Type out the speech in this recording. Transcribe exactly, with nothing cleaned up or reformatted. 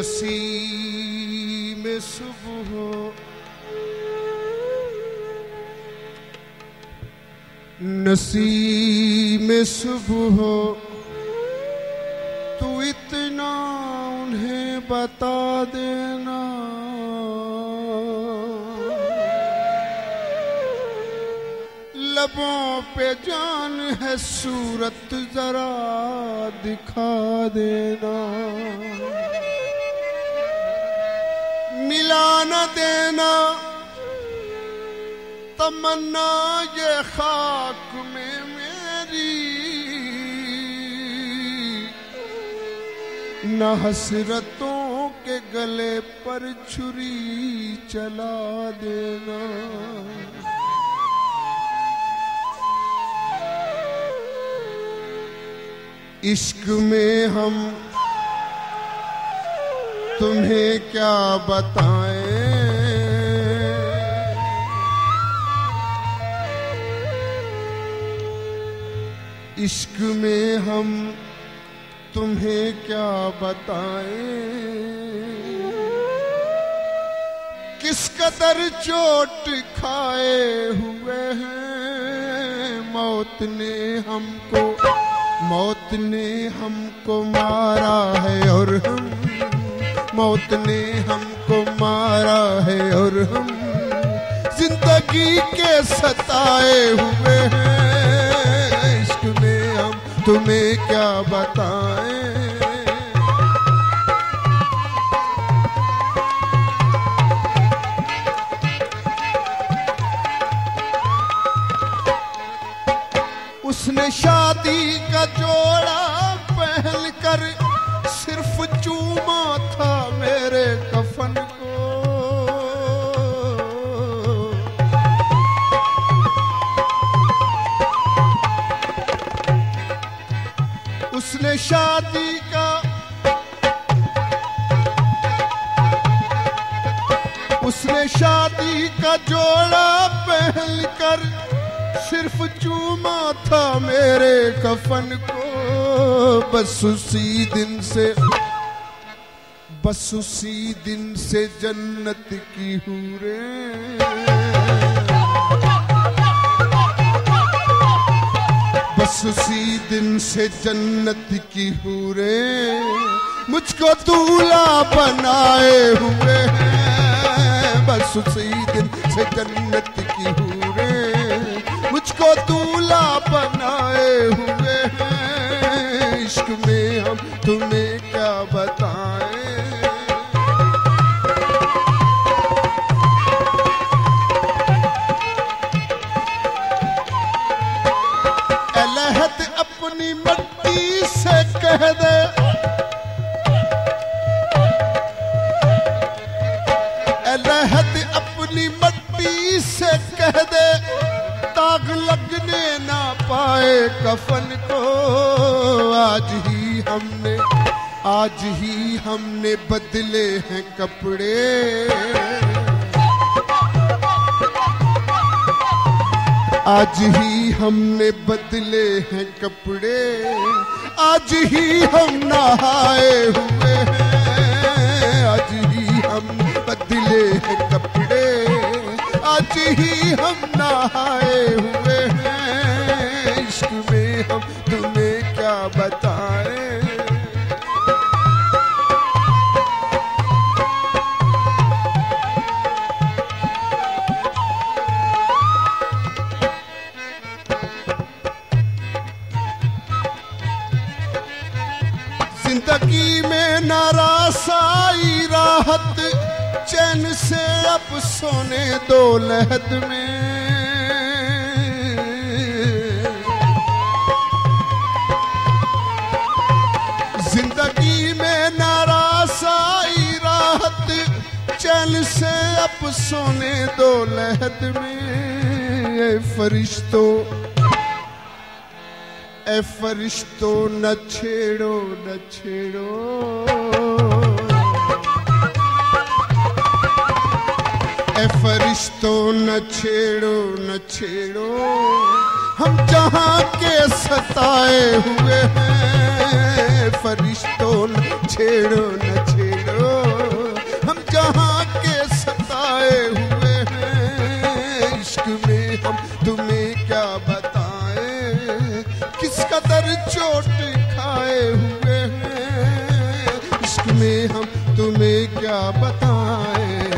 नसीम सुबह नसीम सुबह तू इतना उन्हें बता देना, लबों पे जान है सूरत जरा दिखा देना, मिला न देना तमन्ना ये खाक में मेरी, न हसरतों के गले पर छुरी चला देना। इश्क में हम तुम्हें क्या बताएं, इश्क में हम तुम्हें क्या बताएं, किस कदर चोट खाए हुए हैं, मौत ने हमको मौत ने हमको मारा है और हम मौत ने हमको मारा है और हम जिंदगी के सताए हुए हैं। इश्क में हम तुम्हें क्या बताएं, उसने शादी का जोड़ा पहन कर सिर्फ चूमा था मेरे कफन को, उसने शादी का उसने शादी का जोड़ा पहन कर सिर्फ चूमा था मेरे कफन को, बस उसी दिन से बस उसी दिन से जन्नत की हूरें बस उसी दिन से जन्नत की हूरें मुझको दूल्हा बनाए हुए हैं, बस उसी दिन से जन्नत की हूरें मुझको दूल्हा बनाए हुए हैं। इश्क में हम तुम्हें क्या बताएं, अलहद अपनी मट्टी से कह दे, अलहद अपनी मट्टी से कह दे, दाग लगने ना पाए कफन को। आज ही हमने आज ही हमने बदले हैं कपड़े, आज ही हमने बदले हैं कपड़े, आज ही हम नहाए हुए हैं, आज ही हम बदले हैं कपड़े, आज ही हम नहाए हुए हैं। इश्क में हम तुम्हें क्या बताएं, जिंदगी में नारासाई राहत चैन से अब सोने दो लहद में, जिंदगी में नारासाई राहत चैन से अब सोने दो लहद में। ए फरिश्तों ए फरिश्तों न छेड़ो न छेड़ो, ए फरिश्तों न छेड़ो न छेड़ो, हम जहाँ के सताए हुए हैं। फरिश्तों न छेड़ो न छेड़ो, चोट खाए हुए हैं, इश्क में हम तुम्हें क्या बताएं।